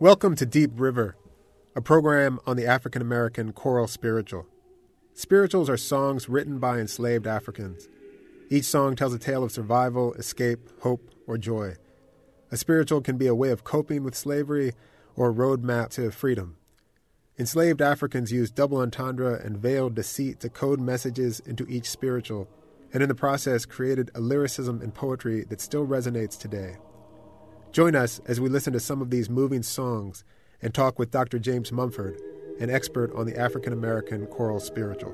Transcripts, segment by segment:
Welcome to Deep River, a program on the African American choral spiritual. Spirituals are songs written by enslaved Africans. Each song tells a tale of survival, escape, hope, or joy. A spiritual can be a way of coping with slavery or a roadmap to freedom. Enslaved Africans used double entendre and veiled deceit to code messages into each spiritual, and in the process created a lyricism and poetry that still resonates today. Join us as we listen to some of these moving songs and talk with Dr. James Mumford, an expert on the African American choral spiritual.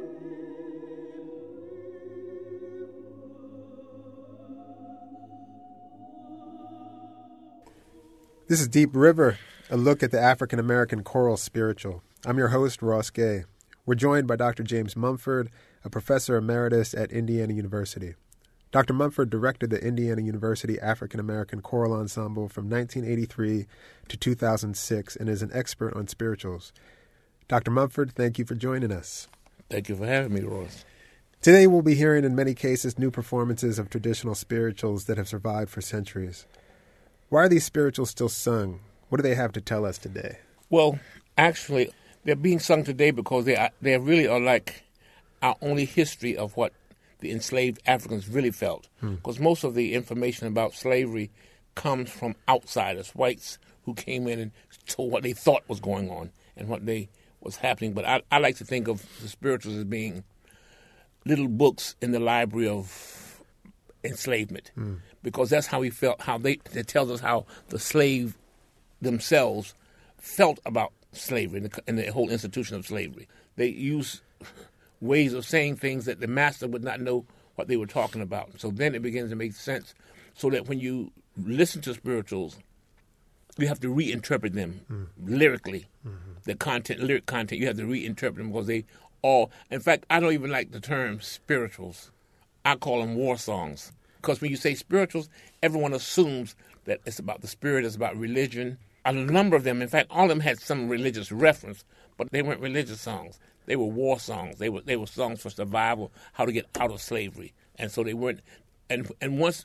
This is Deep River, a look at the African American choral spiritual. I'm your host, Ross Gay. We're joined by Dr. James Mumford, a professor emeritus at Indiana University. Dr. Mumford directed the Indiana University African American Choral Ensemble from 1983 to 2006 and is an expert on spirituals. Dr. Mumford, thank you for joining us. Thank you for having me, Ross. Today we'll be hearing in many cases new performances of traditional spirituals that have survived for centuries. Why are these spirituals still sung? What do they have to tell us today? Well, actually, they're being sung today because they really are like our only history of what the enslaved Africans really felt. Because most of the information about slavery comes from outsiders, whites who came in and told what they thought was going on and what was happening. But I like to think of the spirituals as being little books in the library of enslavement, because that's how we felt. It tells us how the slave themselves felt about slavery and the whole institution of slavery. They use ways of saying things that the master would not know what they were talking about. So then it begins to make sense, so that when you listen to spirituals, you have to reinterpret them lyrically. The lyric content, you have to reinterpret them because they all, in fact, I don't even like the term spirituals. I call them war songs. Because when you say spirituals, everyone assumes that it's about the spirit, it's about religion. A number of them, in fact, all of them had some religious reference, but they weren't religious songs. They were war songs. They were songs for survival, how to get out of slavery. And so they weren't. And once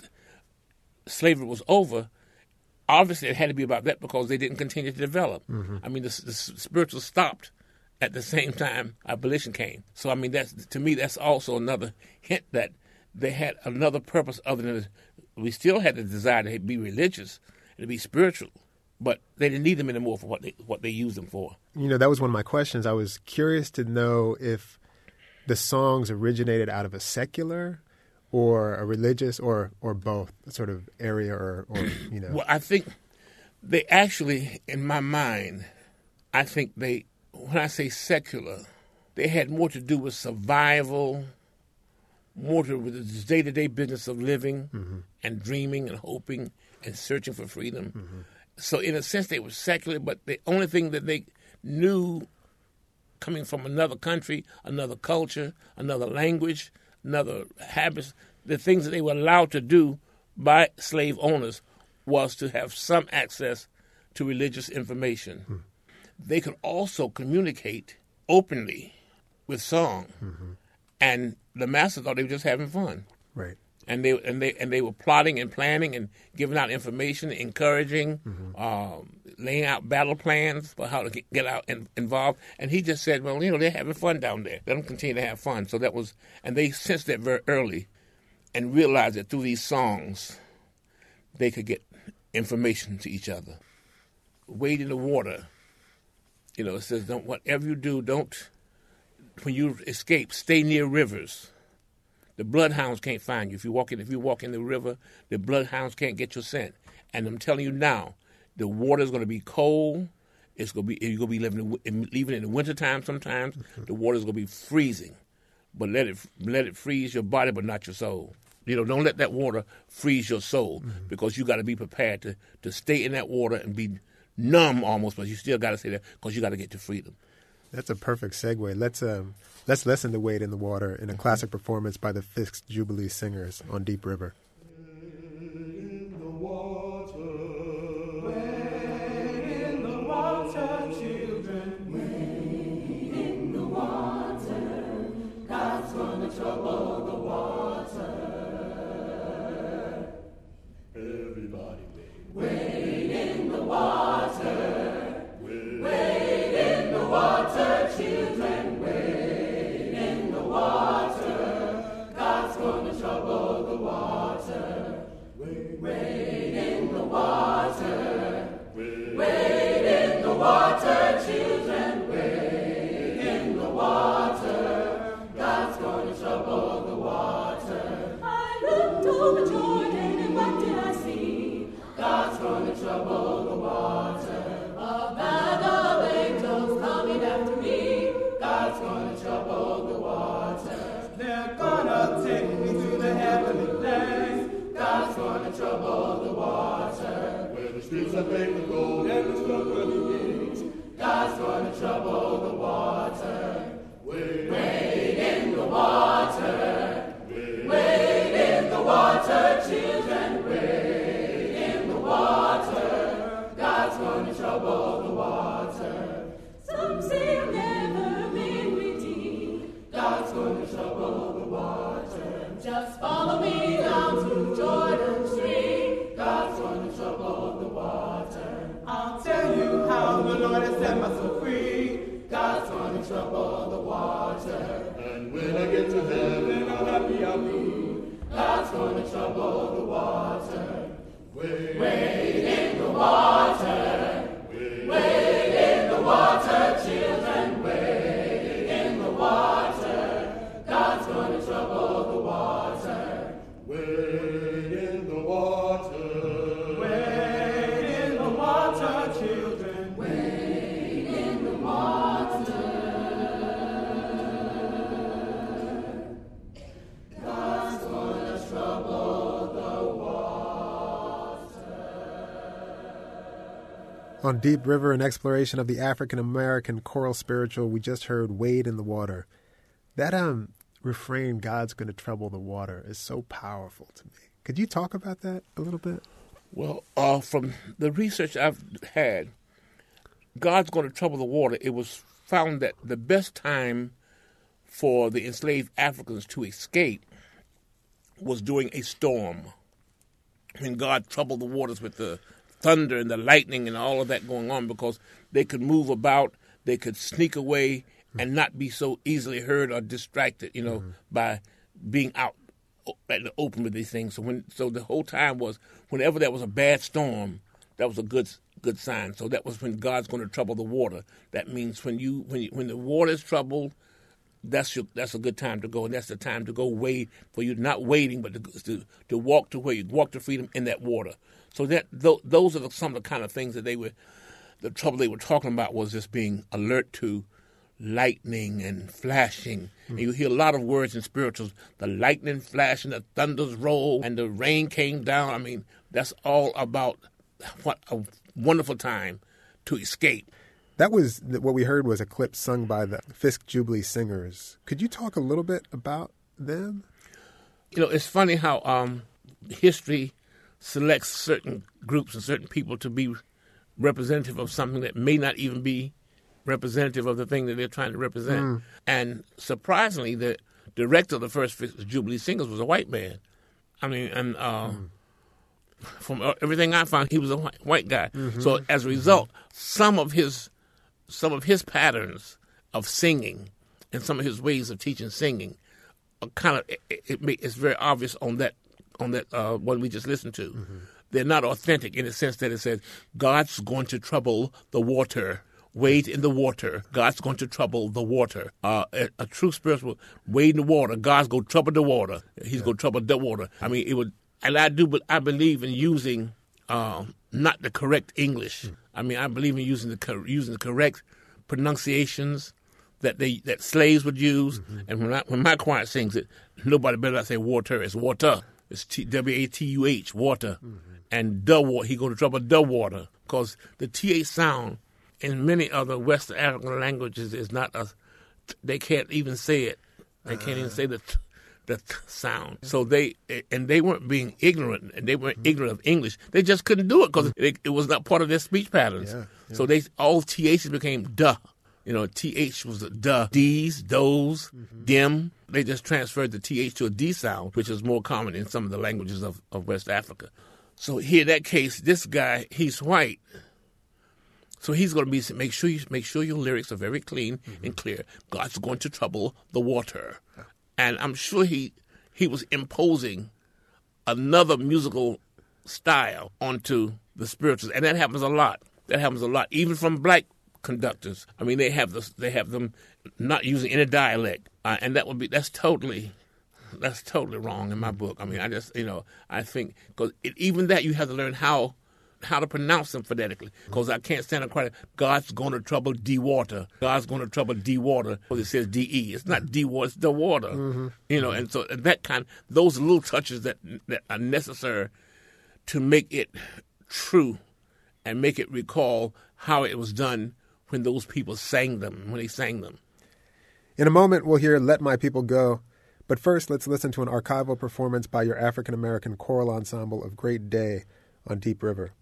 slavery was over, obviously it had to be about that because they didn't continue to develop. I mean, the spirituals stopped at the same time abolition came. So I mean, to me, that's also another hint that they had another purpose other than we still had the desire to be religious and to be spiritual. But they didn't need them anymore for what they used them for. You know, that was one of my questions. I was curious to know if the songs originated out of a secular or a religious or both sort of area or you know. Well, I think they actually, in my mind, I think when I say secular, they had more to do with survival, more to do with the day-to-day business of living and dreaming and hoping and searching for freedom. So in a sense, they were secular, but the only thing that they knew coming from another country, another culture, another language, another habits, the things that they were allowed to do by slave owners was to have some access to religious information. They could also communicate openly with song, and the master thought they were just having fun. Right. And they were plotting and planning and giving out information, encouraging, laying out battle plans for how to get out and involved. And he just said, well, you know, they're having fun down there. Let them continue to have fun. So that was, and they sensed that very early and realized that through these songs, they could get information to each other. Wade in the water. You know, it says, whatever you do, when you escape, stay near rivers. The bloodhounds can't find you. If you walk in the river, the bloodhounds can't get your scent. And I'm telling you now, the water is going to be cold. You're going to be leaving in the wintertime sometimes. The water is going to be freezing. But let it freeze your body, but not your soul. You know, don't let that water freeze your soul, because you got to be prepared to stay in that water and be numb almost, but you still got to stay there because you got to get to freedom. That's a perfect segue. Let's listen to Wade in the Water in a classic performance by the Fisk Jubilee Singers on Deep River. In the water, wade in the water, children, wade in the water. God's gonna trouble the water. Everybody wade in the water. Wade in the water. Wade in the water, children. Wade in the water. God's going to trouble the water. I looked over Jordan, and what did I see? God's going to trouble the water. A band of angels coming after me. God's going to trouble the water. They're gonna take me to the heavenly place. God's going to trouble the water. Where the streets are paved with gold and the struck where the kings. God's going to trouble the water. Wade in the water. Wade in the water, children. Wade in the water. God's going to trouble the water. Some say I've never been redeemed. God's going to trouble the water. Just follow me down to Jordan Street. God's going to trouble the water. I'll tell you how the Lord has set my soul free. God's going to trouble the water. And when I get to heaven, how happy I'll be. God's going to trouble the water. Wade in the water. Wade in the water, children. Wade in the water. God's going to trouble the water. Wade in the water. Wade in the water, children. Wade in the water. God's going to trouble the water. On Deep River, an exploration of the African-American choral spiritual, we just heard Wade in the Water. That refrain, God's going to trouble the water, is so powerful to me. Could you talk about that a little bit? Well, from the research I've had, God's going to trouble the water, it was found that the best time for the enslaved Africans to escape was during a storm, when God troubled the waters with the thunder and the lightning and all of that going on, because they could move about, they could sneak away and not be so easily heard or distracted, by being out at the open with these things. So the whole time was, whenever there was a bad storm, that was a good sign. So that was when God's going to trouble the water. That means when the water is troubled, that's a good time to go, and that's the time to go wade, for you not wading, but to walk to where you walk to freedom in that water. So those are some of the kind of things that the trouble they were talking about was just being alert to lightning and flashing. And you hear a lot of words in spirituals, the lightning flash and the thunders roll and the rain came down. I mean, that's all about what a wonderful time to escape. That was what we heard was a clip sung by the Fisk Jubilee Singers. Could you talk a little bit about them? It's funny how history selects certain groups and certain people to be representative of something that may not even be representative of the thing that they're trying to represent. And surprisingly, the director of the first Fisk Jubilee Singers was a white man. I mean, and from everything I found, he was a white guy. So as a result, some of his patterns of singing and some of his ways of teaching singing are kind of it's very obvious on that one we just listened to. They're not authentic in the sense that it says God's going to trouble the water. Wade in the water. God's going to trouble the water. A true spiritual wade in the water. God's going to trouble the water. He's going to trouble the water. I mean, it would, and I believe in using not the correct English. I mean, I believe in using the correct pronunciations that slaves would use. And when my choir sings it, nobody better not say water. It's water. It's WATUH, water. And the water. He's going to trouble the water, because the TH sound in many other West African languages is not they can't even say it. They can't even say the sound. So they weren't being ignorant, and they weren't ignorant of English. They just couldn't do it because it was not part of their speech patterns. So all THs became duh. TH was the duh. D's, those, dim. They just transferred the TH to a D sound, which is more common in some of the languages of West Africa. So here, in that case, this guy, he's white. So he's going to make sure your lyrics are very clean and clear. God's going to trouble the water. And I'm sure he was imposing another musical style onto the spirituals, and that happens a lot. Even from black conductors. I mean, they have them not using any dialect, and that's totally wrong in my book. I mean, I think because even that you have to learn how to pronounce them phonetically, because I can't stand up quite. God's going to trouble de-water. God's going to trouble de-water. Because it says de. It's not de-water. It's the water. Mm-hmm. And so those little touches that are necessary to make it true and make it recall how it was done when those people sang them. In a moment, we'll hear "Let My People Go." But first, let's listen to an archival performance by your African American choral ensemble of Great Day on Deep River.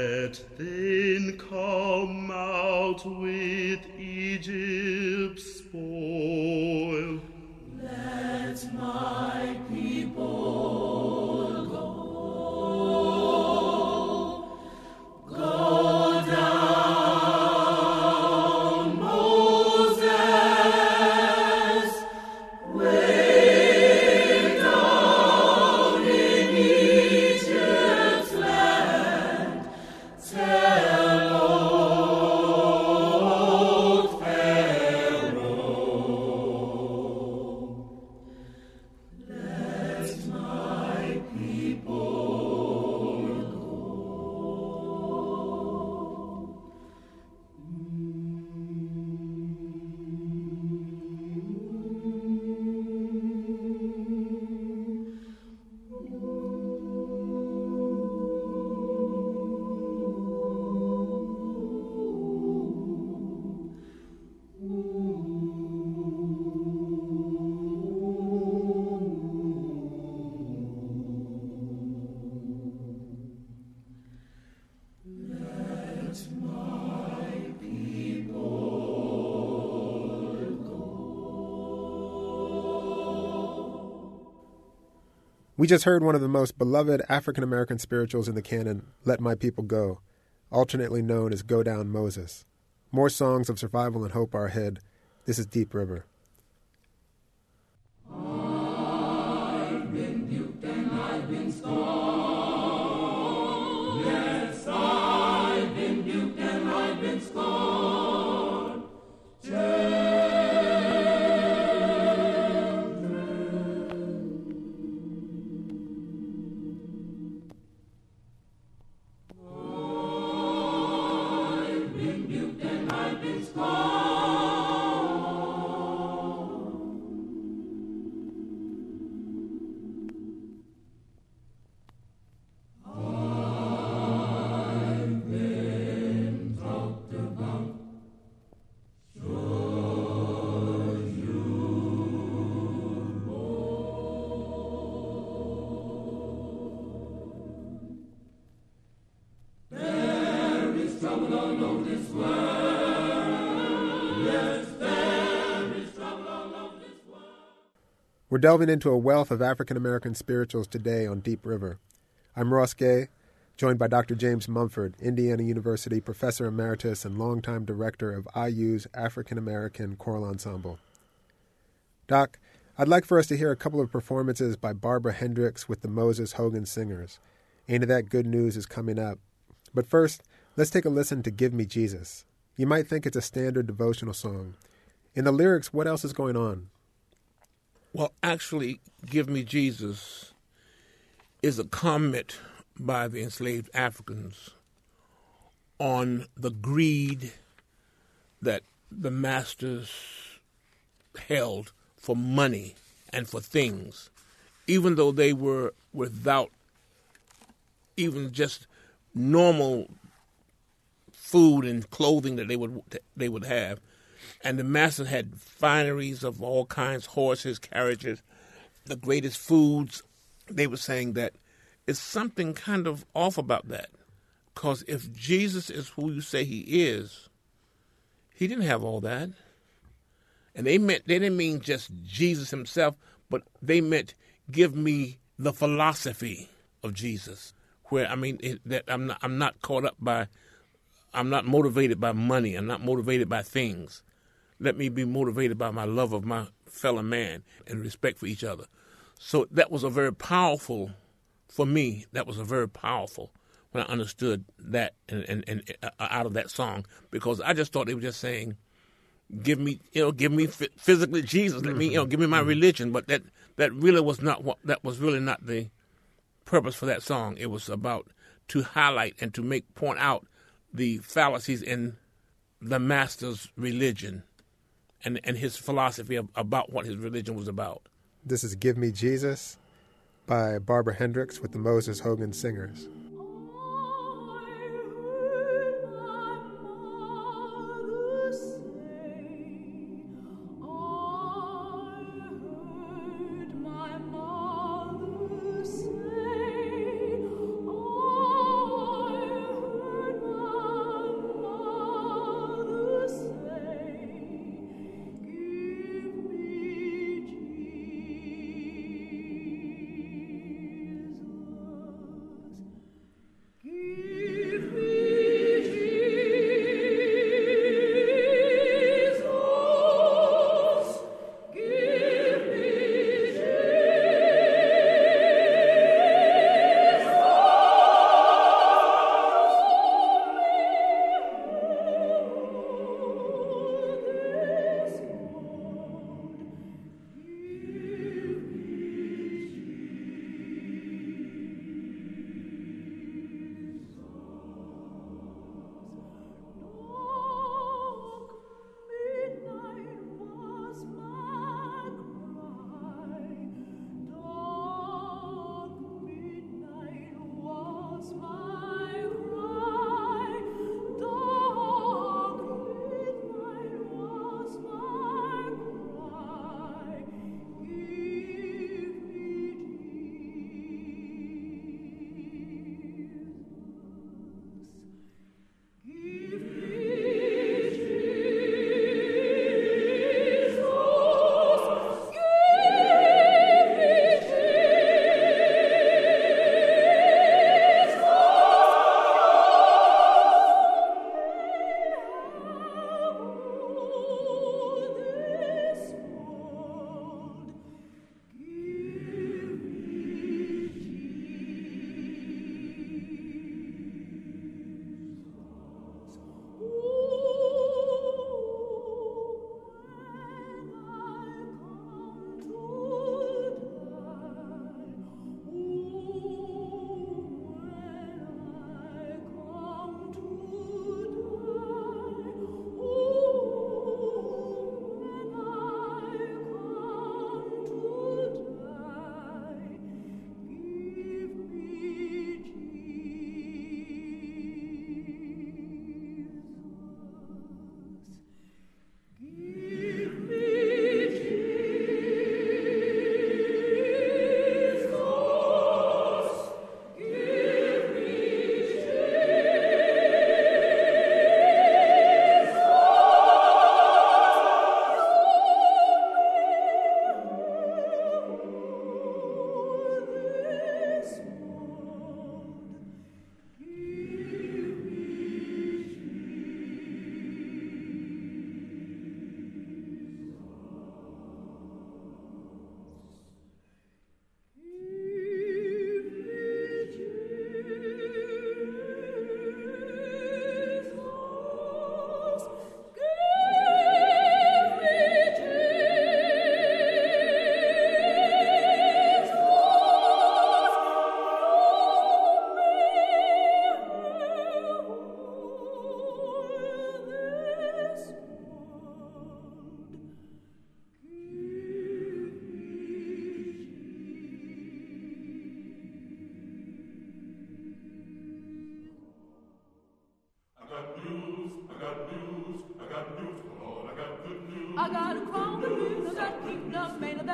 Then come out with Egypt's We just heard one of the most beloved African-American spirituals in the canon, Let My People Go, alternately known as Go Down Moses. More songs of survival and hope are ahead. This is Deep River. I've been duped and I've been scorned. Yes, I've been duped and I've been scorned. We're delving into a wealth of African-American spirituals today on Deep River. I'm Ross Gay, joined by Dr. James Mumford, Indiana University Professor Emeritus and longtime director of IU's African-American Choral Ensemble. Doc, I'd like for us to hear a couple of performances by Barbara Hendricks with the Moses Hogan Singers. Ain't That Good News is coming up. But first, let's take a listen to Give Me Jesus. You might think it's a standard devotional song. In the lyrics, what else is going on? Well, actually, Give Me Jesus is a comment by the enslaved Africans on the greed that the masters held for money and for things, even though they were without even just normal food and clothing that they would have. And the master had fineries of all kinds, horses, carriages, the greatest foods. They were saying that it's something kind of off about that. Because if Jesus is who you say he is, he didn't have all that. And they didn't mean just Jesus himself, but they meant give me the philosophy of Jesus. Where, that I'm not caught up by, I'm not motivated by money. I'm not motivated by things. Let me be motivated by my love of my fellow man and respect for each other. So that was a very powerful, for me, that was a very powerful when I understood that and out of that song, because I just thought they were just saying, give me physically Jesus, let me, give me my religion. But that really was not that was really not the purpose for that song. It was about to highlight and to point out the fallacies in the master's religion and his philosophy about what his religion was about. This is Give Me Jesus by Barbara Hendricks with the Moses Hogan Singers.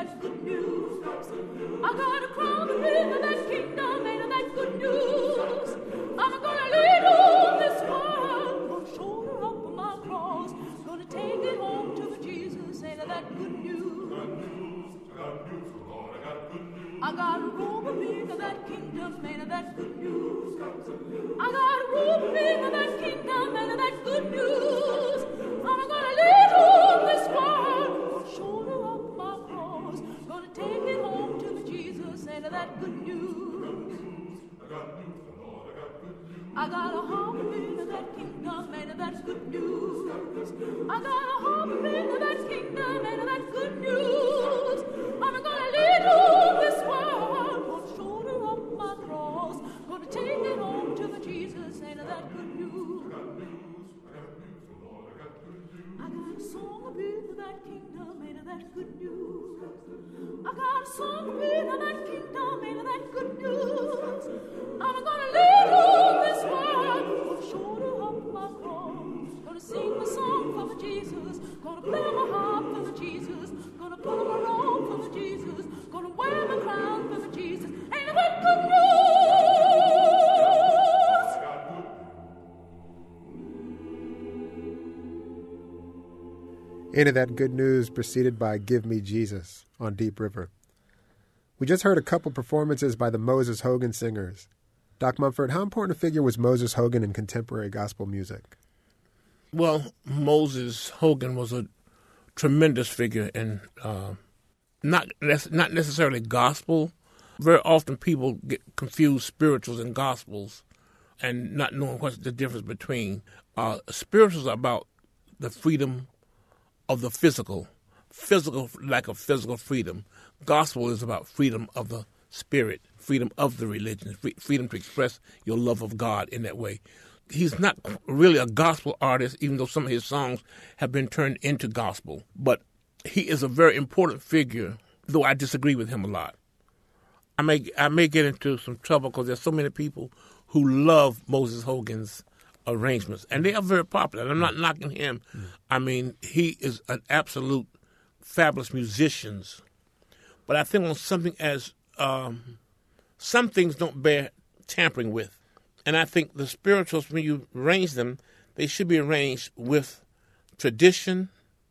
that good news. I got a crown to bring of that kingdom, ain't that good news. I'm gonna lead on this world, gonna shoulder up my cross, gonna take it home to Jesus, ain't that good news. I got a room of being of that kingdom, ain't that good news. I got a room of being of that kingdom, ain't that good news. I'm gonna lead on this world, gonna shoulder up my cross, gonna take it home to Jesus, ain't that good news. I got a harmony of that kingdom, ain't that good news. I got a harmony of that kingdom, ain't that good news. I'm gonna lead on this world, gonna shoulder up my cross, gonna take it home to the Jesus, ain't that good news. I got a song of being of that kingdom, ain't that good news. I got a song of being of that kingdom, ain't that good news. I'm gonna lead on this world, gonna shoulder up my cross, gonna sing my song for the Jesus, gonna play my harp for the Jesus, gonna put on my robe for the Jesus, gonna wear my crown for the Jesus, ain't that good news? Ain't That Good News, preceded by Give Me Jesus on Deep River. We just heard a couple performances by the Moses Hogan Singers. Doc Mumford, how important a figure was Moses Hogan in contemporary gospel music? Well, Moses Hogan was a tremendous figure in not necessarily gospel. Very often people get confused spirituals and gospels and not knowing what's the difference between. Spirituals are about the freedom of the physical lack of physical freedom. Gospel is about freedom of the spirit, freedom of the religion, freedom to express your love of God in that way. He's not really a gospel artist, even though some of his songs have been turned into gospel. But he is a very important figure, though I disagree with him a lot. I may get into some trouble because there's so many people who love Moses Hogan's arrangements, and they are very popular. I'm not knocking him. I mean, he is an absolute fabulous musician. But I think on something as some things don't bear tampering with. And I think the spirituals, when you arrange them, they should be arranged with tradition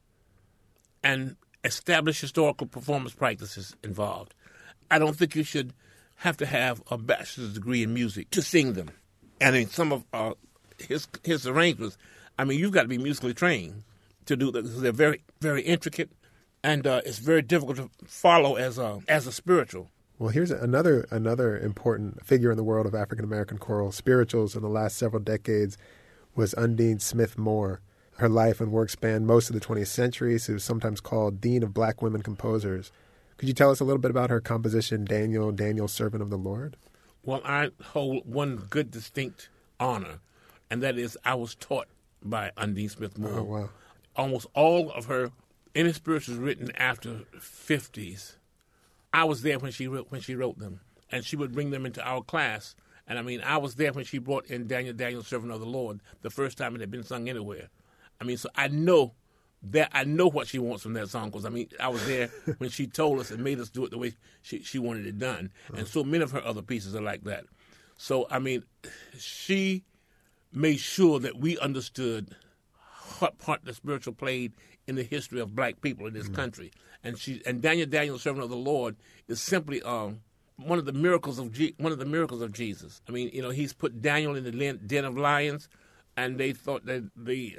and established historical performance practices involved. I don't think you should have to have a bachelor's degree in music to sing them. And in some of his arrangements, I mean, you've got to be musically trained to do that. They're very, very intricate, and it's very difficult to follow as a spiritual. Well, here's another important figure in the world of African-American choral spirituals in the last several decades was Undine Smith Moore. Her life and work spanned most of the 20th century. She was sometimes called Dean of Black Women Composers. Could you tell us a little bit about her composition, Daniel, Servant of the Lord? Well, I hold one good, distinct honor, and that is I was taught by Undine Smith Moore. Oh, wow. Almost all of her any spirituals written after 50s, I was there when she wrote them, and she would bring them into our class. And I mean, I was there when she brought in Daniel, Servant of the Lord, the first time it had been sung anywhere. I mean, so I know what she wants from that song, because I mean, I was there when she told us and made us do it the way she wanted it done. And so many of her other pieces are like that. So I mean, she made sure that we understood what part the spiritual played in the history of black people in this country. And Daniel, Servant of the Lord, is simply one of the miracles of Jesus. I mean, you know, he's put Daniel in the den of lions, and they thought that the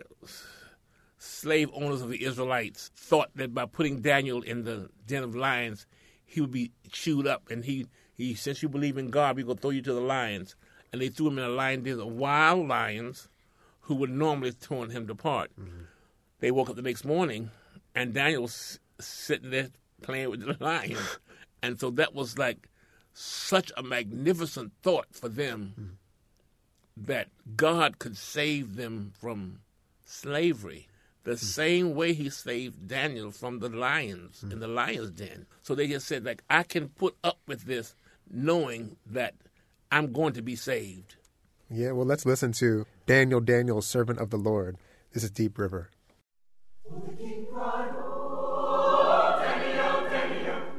slave owners of the Israelites thought that by putting Daniel in the den of lions, he would be chewed up. And he since you believe in God, we're going to throw you to the lions. And they threw him in a lion den of wild lions who would normally have torn him apart. Mm-hmm. They woke up the next morning, and Daniel was sitting there playing with the lions. And so that was like such a magnificent thought for them that God could save them from slavery the same way he saved Daniel from the lions in the lion's den. So they just said, like, I can put up with this knowing that I'm going to be saved. Yeah, well, let's listen to Daniel, Servant of the Lord. This is Deep River. The king cried, "Oh, Daniel, Daniel,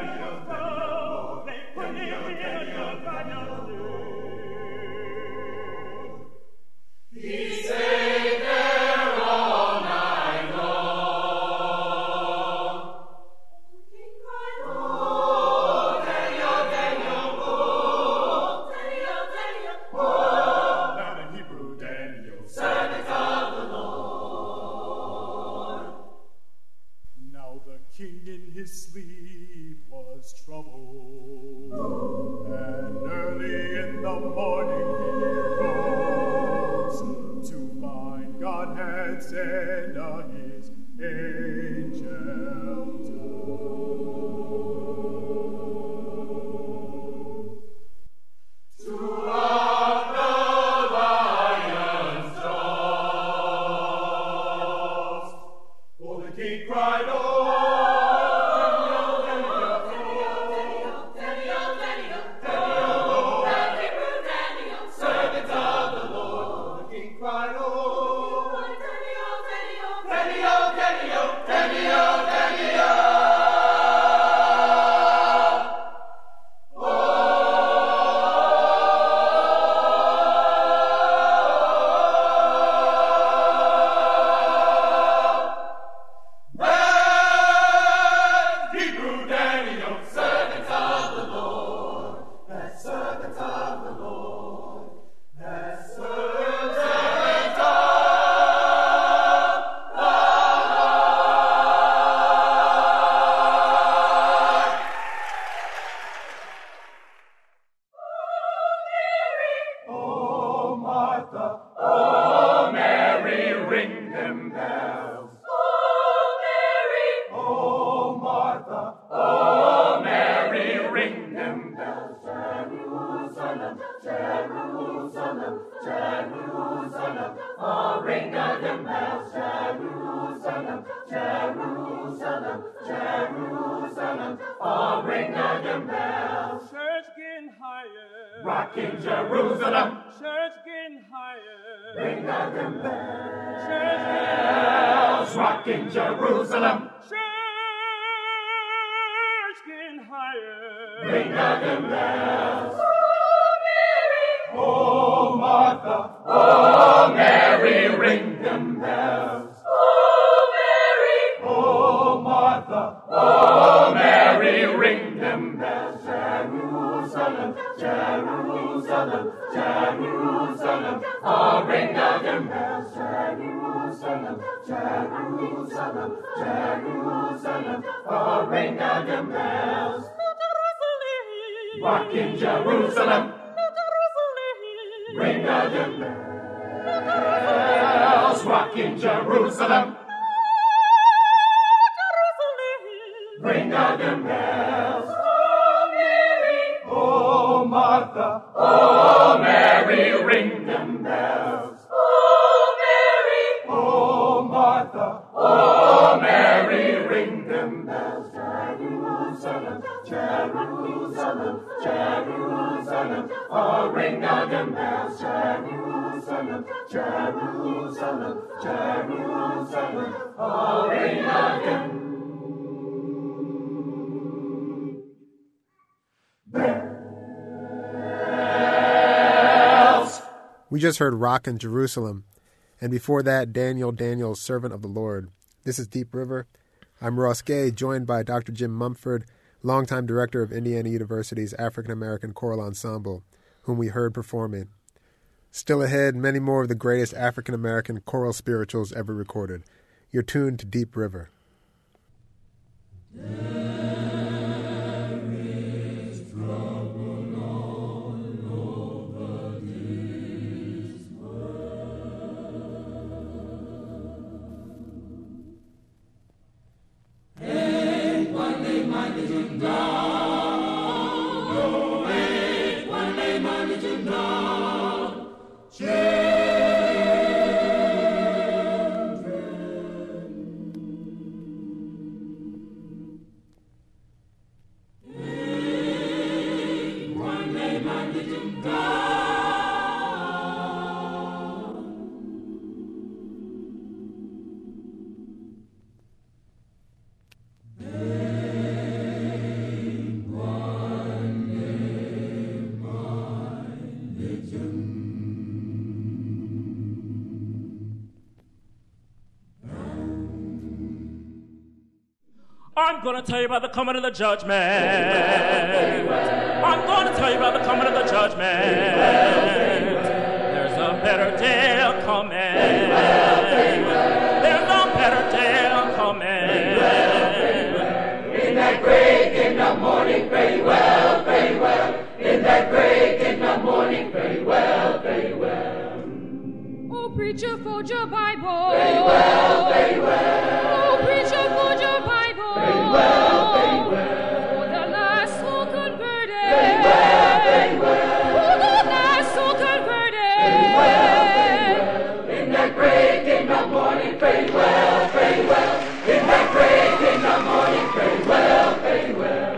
We just heard Rockin' Jerusalem, and before that, Daniel's Servant of the Lord. This is Deep River. I'm Ross Gay, joined by Dr. Jim Mumford, longtime director of Indiana University's African American Choral Ensemble, whom we heard performing. Still ahead, many more of the greatest African American choral spirituals ever recorded. You're tuned to Deep River. I'm going to tell you about the coming of the judgment. I'm going to tell you about the coming of the judgment. There's a better day coming. There's a better day coming. In that break in the morning, very well, very well. In that break in the morning, very well, very well. Oh, preacher, fold your Bible. Very well, very well. Oh, preacher, fold your Bible. Very well, very well. For the last soul converted. Very well, very well. For the last soul converted. Very well, very well. In that break in the morning, very well, very well. In that break in the morning, very well, very well.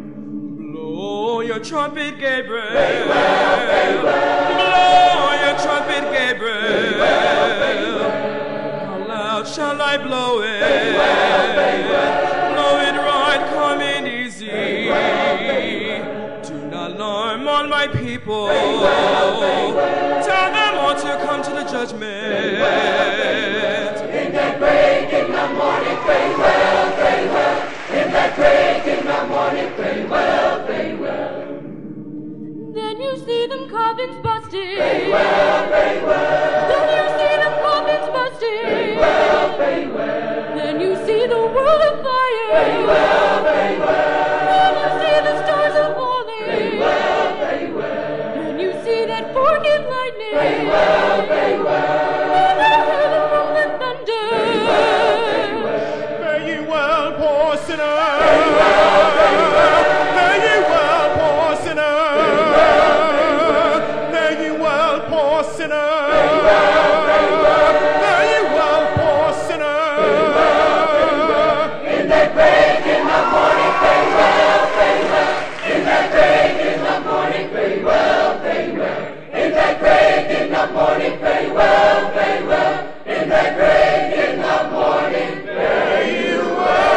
Blow your trumpet, Gabriel. Very well, very well. Blow your trumpet, Gabriel. Very well, very well. How loud shall I blow it? Very well, very well. Blow it right, coming easy. Very well, very well. Do not alarm all my people. Very well, very well. Tell them all to come to the judgment. Very well, very well. In that break in the morning, very well, very well. In that break in the morning, very well, very well. Then you see them coffins busted. Very well, very well. Then you see them coffins busted. Very well, very well. Then you see the world of fire. Very well, very well. Then you see the stars are falling. Very well, very well. Then you see that forked lightning. Very well, very well. Then you hear the rumbling thunder. Very well, very well. Fare ye well, poor sinner. Very well, very well. Fare ye well, poor sinner. Very well, very well. Fare ye well, poor sinner. Very well, very well. Fare ye well, poor sinner. Very well, very well. In that break in the morning, very well, very well. In that break in the morning, very well, very well. In that break in the morning, very well, very well. In that break in the morning, very well.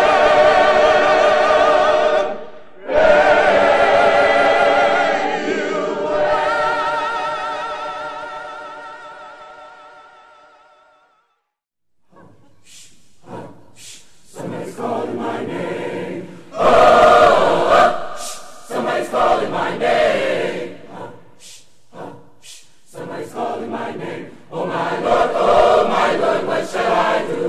Somebody's calling my name. Oh, somebody's calling my name. Somebody's calling my name. Oh my Lord, what shall I do?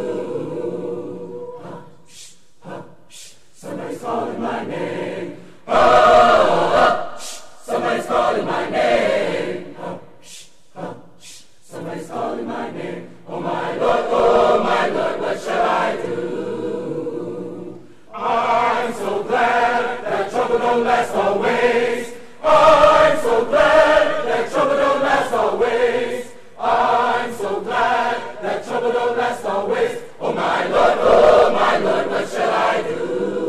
Somebody's calling my name. Oh, somebody's calling my name. Somebody's calling my name. Oh my Lord, what shall I do? I'm so glad that trouble don't last always. I'm so glad that trouble don't last always. I'm so glad that trouble don't last always. Oh my Lord, what shall I do?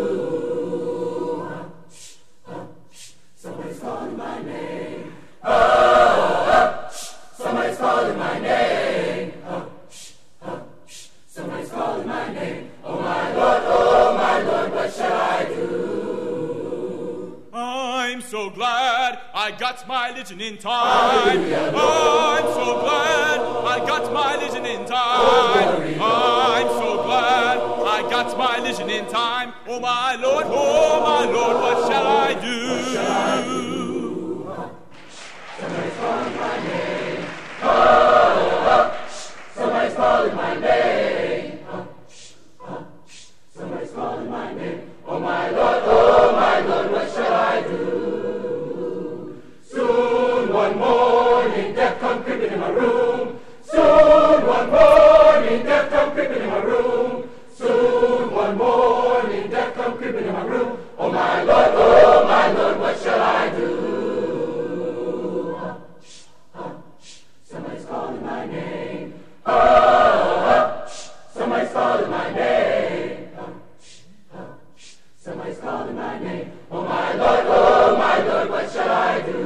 Somebody's calling my name. Oh, somebody's calling my name. Somebody's calling my name. Oh my Lord, what shall I do? I'm so glad I got my religion in time. I'm so glad I got my religion in time. I'm so glad I got my religion in time. Oh my Lord, what shall I do? Somebody's calling my name. Oh, somebody's calling my name. Somebody's calling my name. Oh my Lord, what shall I do? Soon one morning death come creeping in my room. Soon one morning death come creeping in my room. Soon one morning death come creeping in my room. Oh my Lord, what shall I do? Somebody's calling my name. Oh, somebody's calling my name. Somebody's calling my name. Oh my Lord, what shall I do?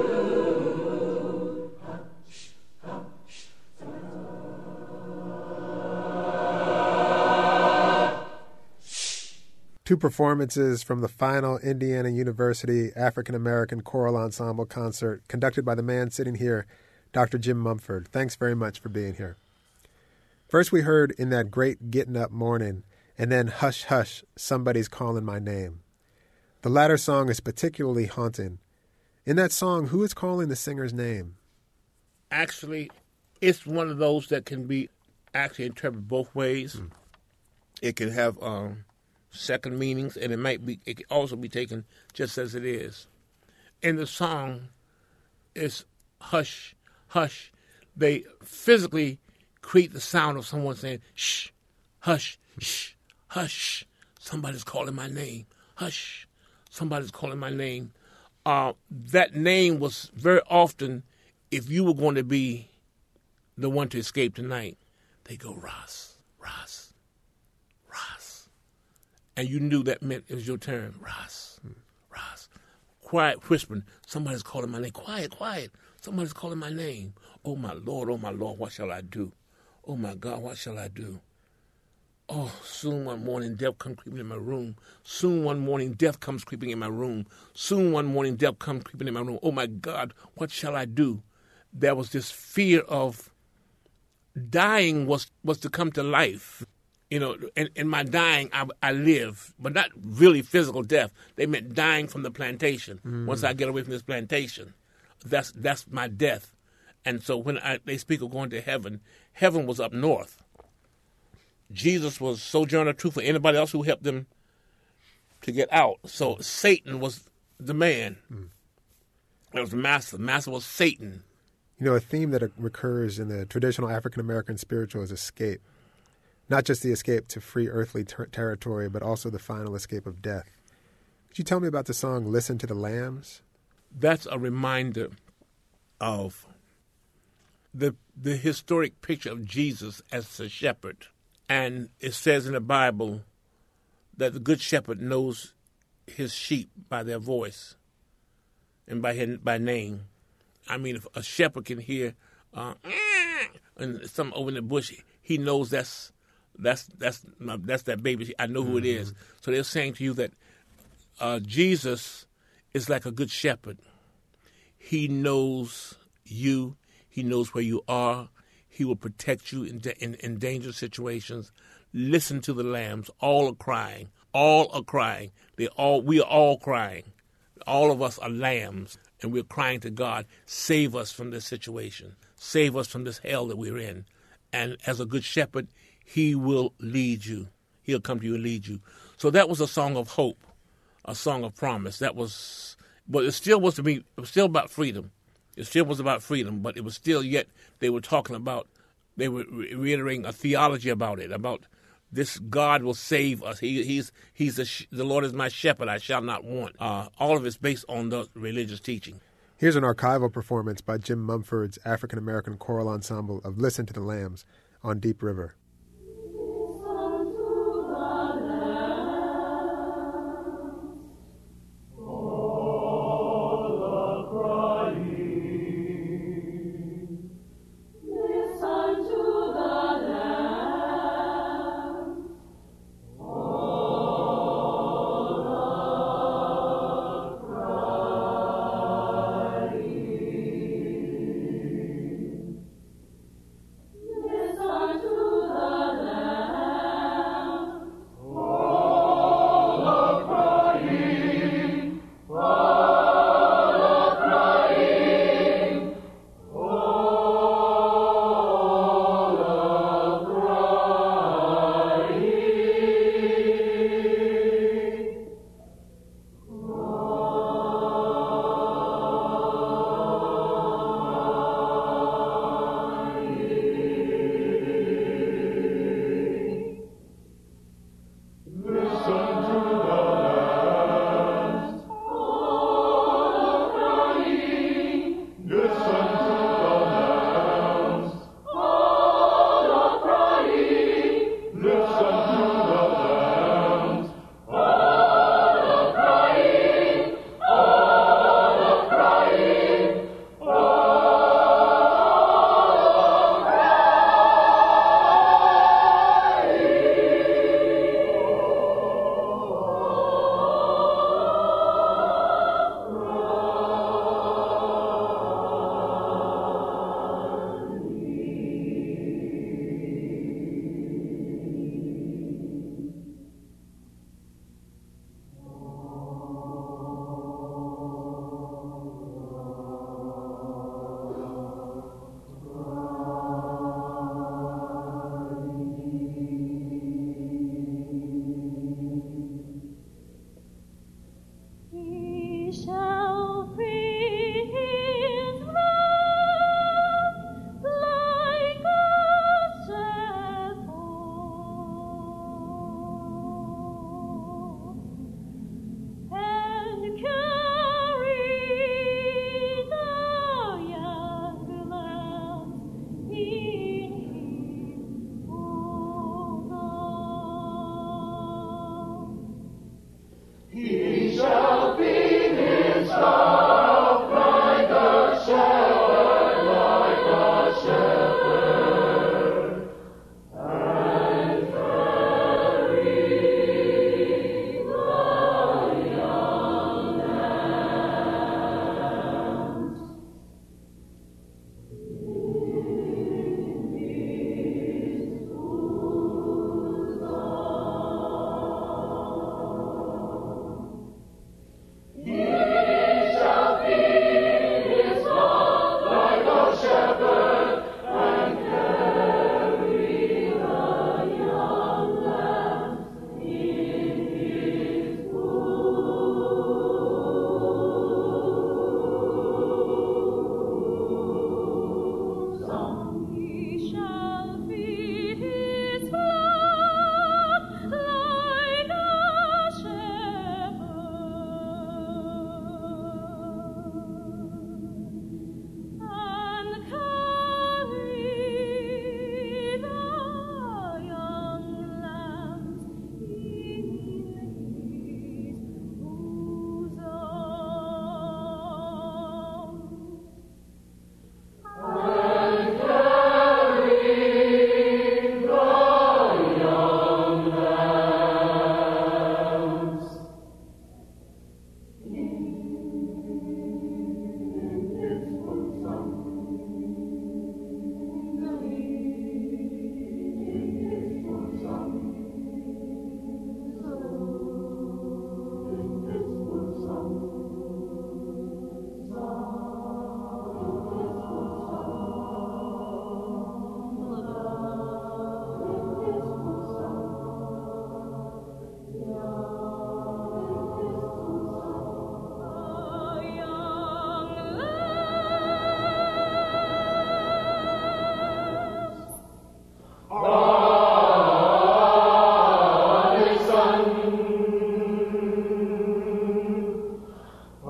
Two performances from the final Indiana University African American Choral Ensemble concert conducted by the man sitting here, Dr. Jim Mumford. Thanks very much for being here. First we heard In That Great Gettin' Up Morning, and then Hush, Hush, Somebody's Calling My Name. The latter song is particularly haunting. In that song, who is calling the singer's name? Actually, it's one of those that can be actually interpreted both ways. It can have second meanings, and it can also be taken just as it is. In the song, it's hush, hush. They physically create the sound of someone saying, shh, hush, shh, hush. Somebody's calling my name. Hush, somebody's calling my name. That name was very often, if you were going to be the one to escape tonight, they go, Ross, Ross, Ross. And you knew that meant it was your turn. Ross, Ross. Quiet whispering, somebody's calling my name. Quiet, quiet. Somebody's calling my name. Oh, my Lord, what shall I do? Oh, my God, what shall I do? Oh, soon one morning, death comes creeping in my room. Soon one morning, death comes creeping in my room. Soon one morning, death comes creeping in my room. Oh, my God, what shall I do? There was this fear of dying was to come to life. You know, in my dying, I live, but not really physical death. They meant dying from the plantation. Once I get away from this plantation, that's my death. And so when they speak of going to heaven, heaven was up north. Jesus was sojourner truth for anybody else who helped them to get out. So Satan was the man. It was the master. The master was Satan. You know, a theme that recurs in the traditional African-American spiritual is escape. Not just the escape to free earthly territory, but also the final escape of death. Could you tell me about the song Listen to the Lambs? That's a reminder of the historic picture of Jesus as a shepherd. And it says in the Bible that the good shepherd knows his sheep by their voice and by name. I mean, if a shepherd can hear and something over in the bush, he knows that's that baby. I know who it is. So they're saying to you that Jesus is like a good shepherd. He knows you. He knows where you are. He will protect you in dangerous situations. Listen to the lambs. All are crying. All are crying. We are all crying. All of us are lambs, and we're crying to God, save us from this situation. Save us from this hell that we're in. And as a good shepherd, he will lead you. He'll come to you and lead you. So that was a song of hope, a song of promise. But it still was about freedom. It still was about freedom, but it was still yet they were reiterating a theology about it, about this God will save us. He's the Lord is my shepherd, I shall not want. All of it's based on the religious teaching. Here's an archival performance by Jim Mumford's African-American choral ensemble of Listen to the Lambs on Deep River. Listen to the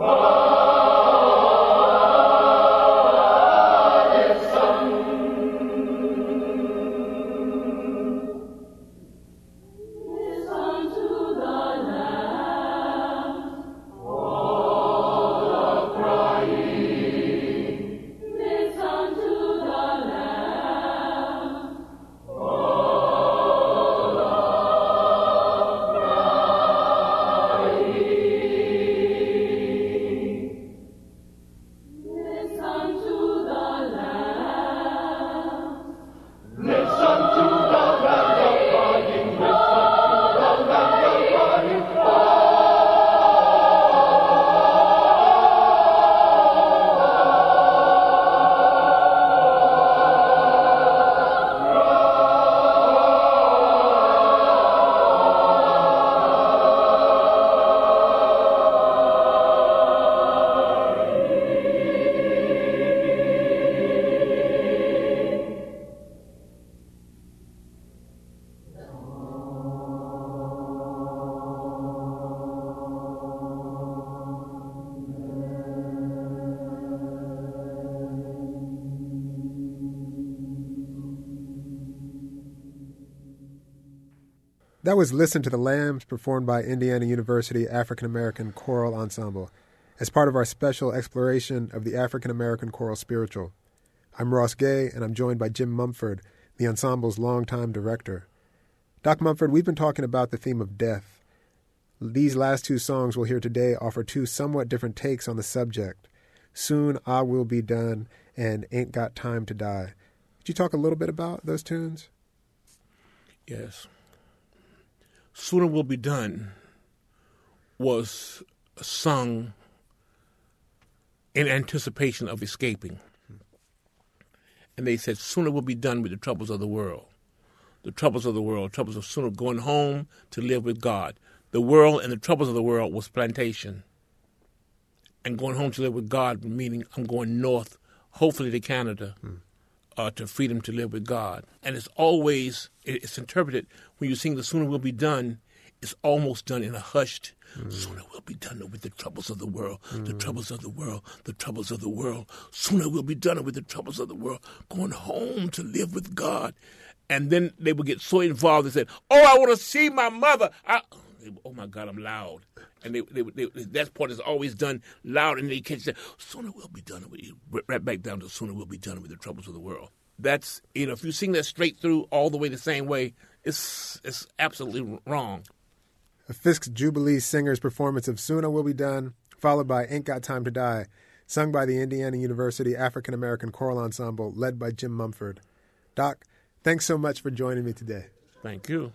That was Listen to the Lambs, performed by Indiana University African American Choral Ensemble, as part of our special exploration of the African American choral spiritual. I'm Ross Gay, and I'm joined by Jim Mumford, the ensemble's longtime director. Doc Mumford, we've been talking about the theme of death. These last two songs we'll hear today offer two somewhat different takes on the subject. Soon I Will Be Done and Ain't Got Time to Die. Could you talk a little bit about those tunes? Yes. Sooner Will Be Done was sung in anticipation of escaping. And they said, sooner we'll be done with the troubles of the world. The troubles of the world, troubles of sooner going home to live with God. The world and the troubles of the world was plantation. And going home to live with God, meaning I'm going north, hopefully to Canada, to freedom to live with God. And it's always, it's interpreted, when you sing the sooner we'll be done, it's almost done in a hushed, sooner we'll be done with the troubles of the world, the troubles of the world, the troubles of the world. Sooner we'll be done with the troubles of the world, going home to live with God. And then they would get so involved, they said, oh, I want to see my mother. Oh, my God, I'm loud. And that part is always done loud, and they catch that, sooner we'll be done with you. Right back down to sooner we'll be done with the troubles of the world. That's, if you sing that straight through all the way the same way, it's absolutely wrong. A Fisk Jubilee Singers performance of Soon I Will Be Done, followed by Ain't Got Time to Die, sung by the Indiana University African American Choral Ensemble, led by Jim Mumford. Doc, thanks so much for joining me today. Thank you.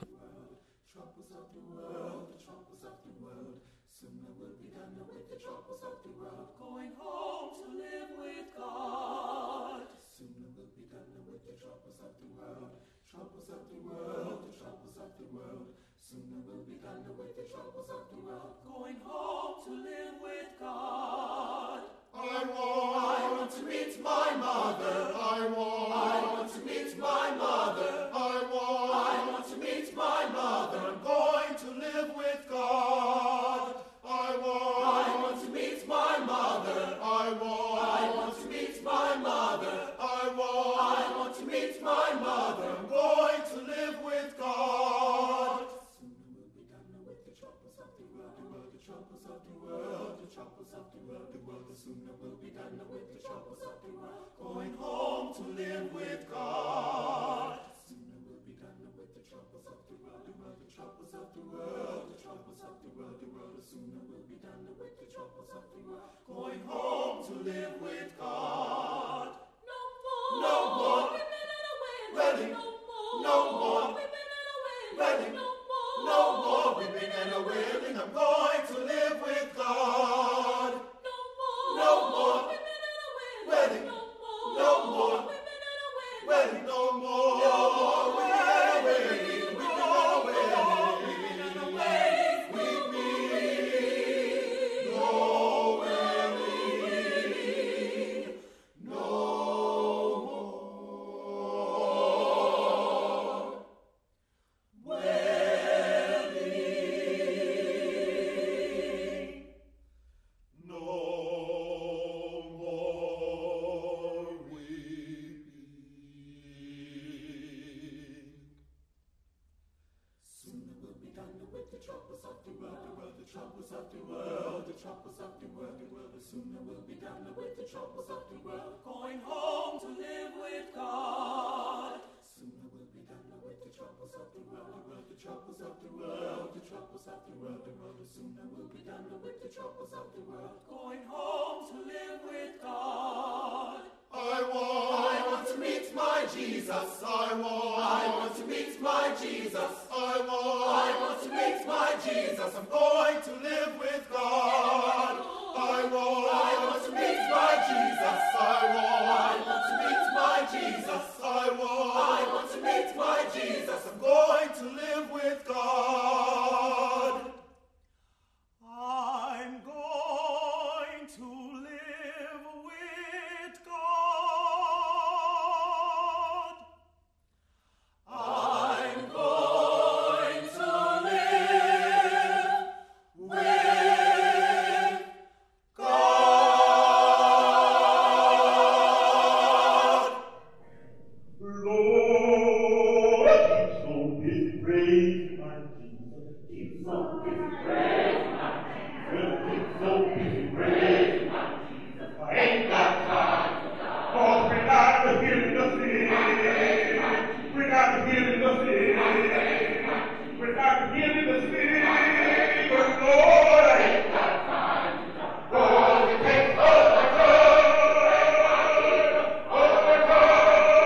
Soon I will be done with the troubles of the world, going home to live with God. Soon I will be done with the troubles of the world, the troubles of the world, the troubles of the world, the world. Soon I will be done with the troubles of the world, going home to live with God. I want to meet my Jesus. I want to meet my Jesus. I want to meet my Jesus. I'm going to live with God. I want to meet my Jesus. I want to meet my Jesus. I want to meet my Jesus. I'm going to live with God. I'm going to live with God. I'm going to live with God. Lord, keep so busy praising my Jesus. Keep so busy praising my Jesus. Keep so busy praising my Jesus. I ain't got time. Cause we're not the healing the sick. We're not the healing the sick. We're not the healing the sick. But Lord, I ain't got time. Lord, it takes all my time. All my time.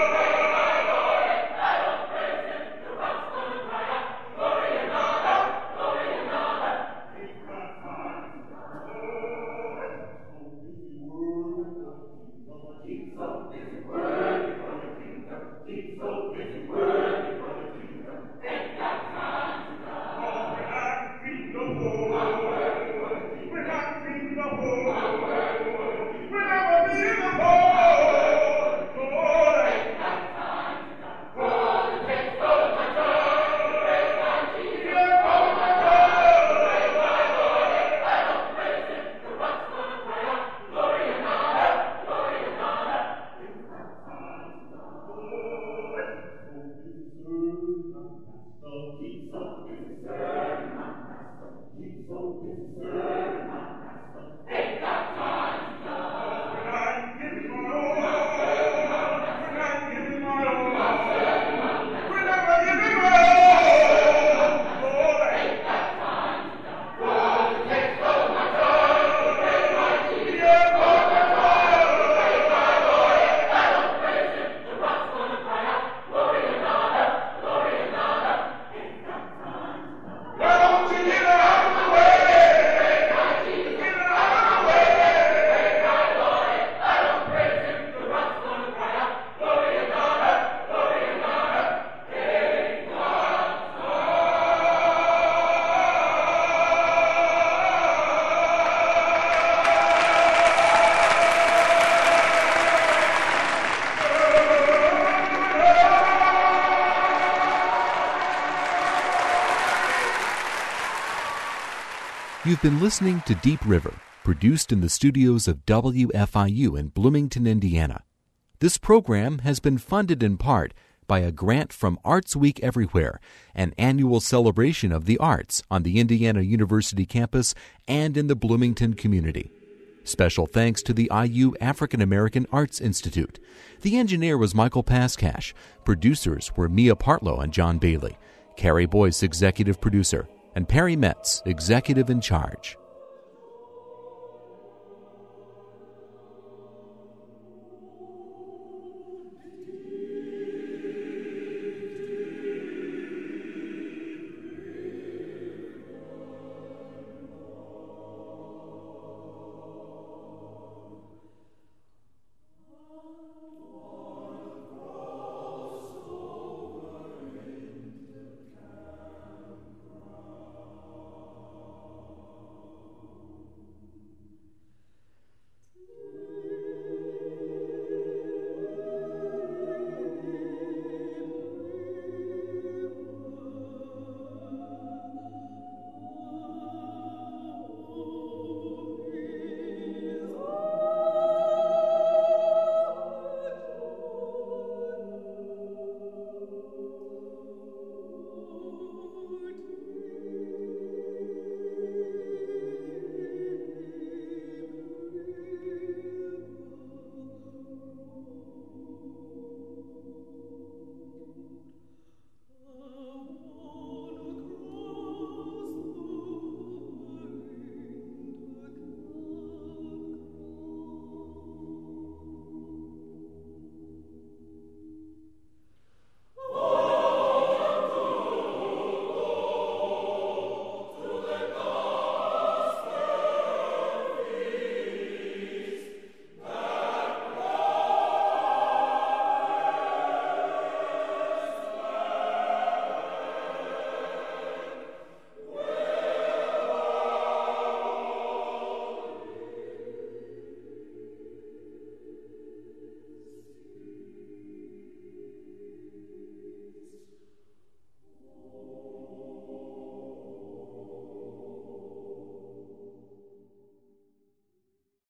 You've been listening to Deep River, produced in the studios of WFIU in Bloomington, Indiana. This program has been funded in part by a grant from Arts Week Everywhere, an annual celebration of the arts on the Indiana University campus and in the Bloomington community. Special thanks to the IU African American Arts Institute. The engineer was Michael Pascash. Producers were Mia Partlow and John Bailey. Carrie Boyce, executive producer, and Perry Metz, executive in charge.